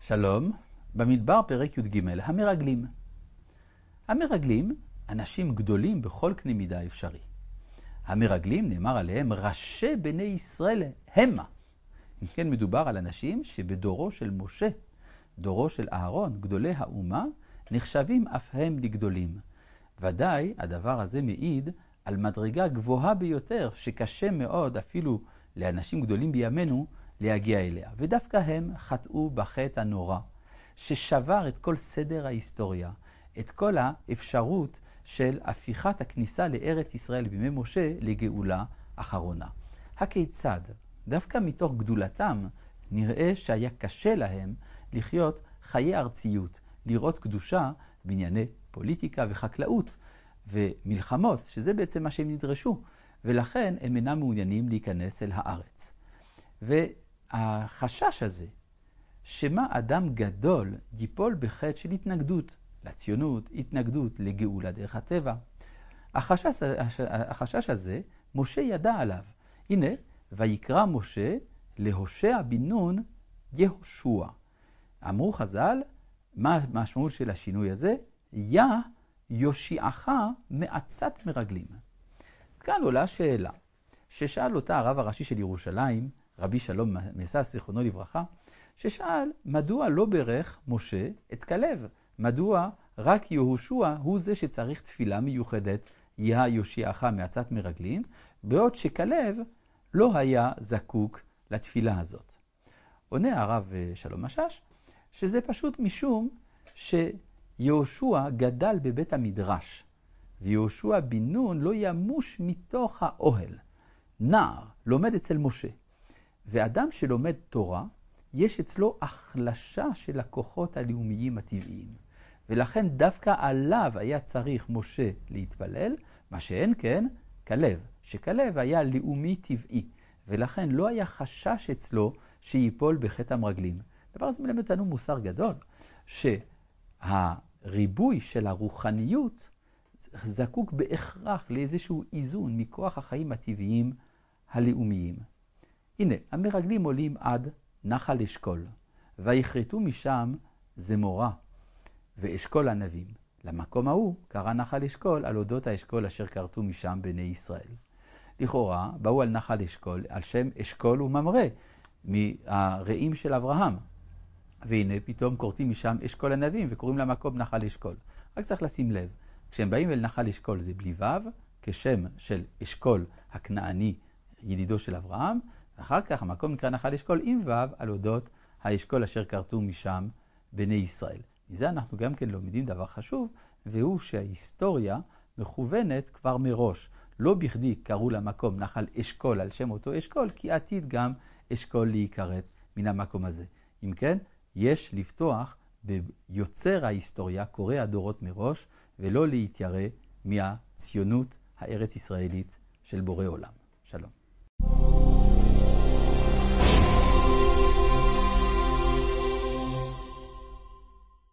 שלום, במדבר פרק י"ג, המרגלים. המרגלים, אנשים גדולים בכל קנה מידה אפשרי. המרגלים, נאמר עליהם, ראשי בני ישראל המה. אם כן, מדובר על אנשים שבדורו של משה, דורו של אהרון, גדולי האומה, נחשבים אף הם לגדולים. ודאי, הדבר הזה מעיד על מדרגה גבוהה ביותר, שקשה מאוד אפילו לאנשים גדולים בימינו להגיע אליה. ודווקא הם חטאו בחטא הנורא, ששבר את כל סדר ההיסטוריה, את כל האפשרות של הפיכת הכניסה לארץ ישראל בימי משה לגאולה אחרונה. הכיצד? דווקא מתוך גדולתם נראה שהיה קשה להם לחיות חיי ארציות, לראות קדושה בענייני פוליטיקה וחקלאות ומלחמות, שזה בעצם מה שהם נדרשו, ולכן הם אינם מעוניינים להיכנס אל הארץ. והחשש הזה, שמה אדם גדול ייפול בחטא של לציונות, התנגדות לגאולה דרך הטבע. החשש הזה, משה ידע עליו. הנה, ויקרא משה להושע בן נון יהושע. אמרו חז"ל, מה המשמעות של השינוי הזה? יושיעך מעצת מרגלים. כאן עולה שאלה, ששאל אותה הרב הראשי של ירושלים, רבי שלום מסס זיכרונו לברכה, ששאל מדוע לא ברך משה את כלב? מדוע רק יהושע הוא זה שצריך תפילה מיוחדת, יושיעך מעצת מרגלים, בעוד שכלב לא היה זקוק לתפילה הזאת. עונה הרב שלום משש, שזה פשוט משום שיהושע גדל בבית המדרש, ויהושע בן נון לא ימוש מתוך האוהל. נער לומד אצל משה, ואדם שלומד תורה, יש אצלו החלשה של הכוחות הלאומיים הטבעיים. ולכן דווקא עליו היה צריך משה להתפלל, מה שאין כן כלב, שכלב היה לאומי טבעי, ולכן לא היה חשש אצלו שיפול בחטא המרגלים. דבר הזה מלמד אותנו מוסר גדול, שהריבוי של הרוחניות זקוק בהכרח לאיזשהו איזון מכוח החיים הטבעיים הלאומיים. הנה, המרגלים עולים עד נחל אשכול, ויכרתו משם זמורה ואשכול ענבים. למקום ההוא קרא נחל אשכול על אודות האשכול אשר כרתו משם בני ישראל. לכאורה באו על נחל אשכול על שם אשכול וממרא מהרעים של אברהם. והנה פתאום כורתים משם אשכול ענבים וקוראים למקום נחל אשכול. רק צריך לשים לב, כשהם באים אל נחל אשכול זה בלי וו, כשם של אשכול הכנעני ידידו של אברהם, ואחר כך המקום נקרא נחל אשכול עם וו על אודות האשכול אשר כרתו משם בני ישראל. מזה אנחנו גם כן לומדים דבר חשוב, והוא שההיסטוריה מכוונת כבר מראש. לא בכדי קראו למקום נחל אשכול על שם אותו אשכול, כי עתיד גם אשכול להיקראת מן המקום הזה. אם כן, יש לפתוח ביוצר ההיסטוריה, קורא הדורות מראש, ולא להתיירא מהציונות הארץ ישראלית של בורא עולם. שלום.